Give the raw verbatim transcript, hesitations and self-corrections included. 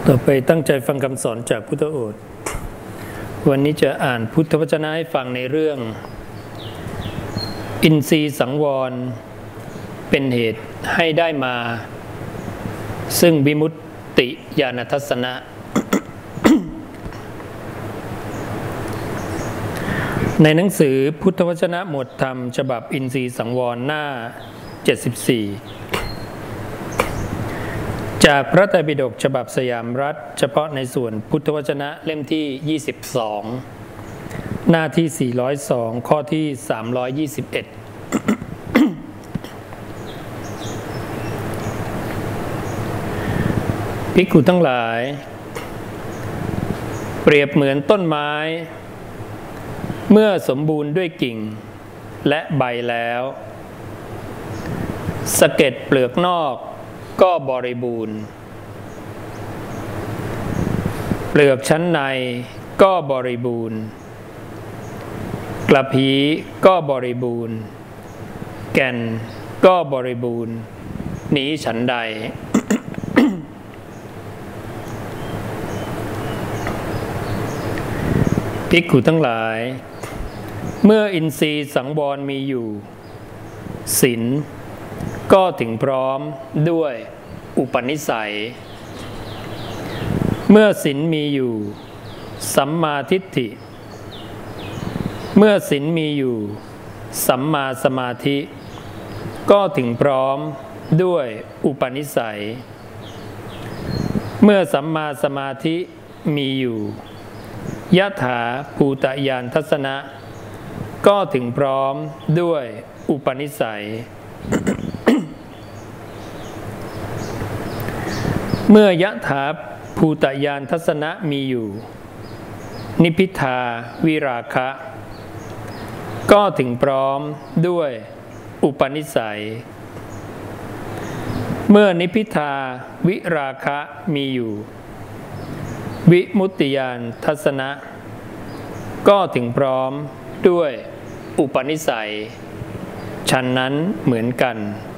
ต่อไปตั้งใจฟังคำสอนจากพุทธโอษฐ์วันนี้จะอ่านพุทธวจนะให้ฟังในเรื่องอินทรีย์สังวรเป็นเหตุให้ได้มาซึ่งวิมุตติญาณทัสสนะ ในหนังสือพุทธวจนะหมวดธรรมฉบับอินทรีย์สังวรหน้าเจ็ดสิบสี่จากพระไตรปิฎกฉบับสยามรัฐเฉพาะในส่วนพุทธวจนะเล่มที่ยี่สิบสองหน้าที่สี่ร้อยสองข้อที่สามร้อยยี่สิบเอ็ด ภิกขุทั้งหลายเปรียบเหมือนต้นไม้เมื่อสมบูรณ์ด้วยกิ่งและใบแล้วสะเก็ดเปลือกนอกก็บริบูรณ์เปลือกชั้นในก็บริบูรณ์กระพี้ก็บริบูรณ์แก่นก็บริบูรณ์นี้ฉันใด ภิกขุทั้งหลายเมื่ออินทรีย์สังวรมีอยู่ศีลก็ถึงพร้อมด้วยอุปนิสัยเมื่อศีลมีอยู่สัมมาทิฏฐิเมื่อศีลมีอยู่สัมมาสมาธิก็ถึงพร้อมด้วยอุปนิสัยเมื่อสัมมาสมาธิมีอยู่ยถาภูตญาณทัสสนะก็ถึงพร้อมด้วยอุปนิสัย เมื่อยถาภูตญาณทัสสนะมีอยู่นิพพิทาวิราคะก็ถึงพร้อมด้วยอุปนิสัยเมื่อนิพพิทาวิราคะมีอยู่วิมุตติญาณทัสสนะก็ถึงพร้อมด้วยอุปนิสัยฉันนั้นเหมือนกัน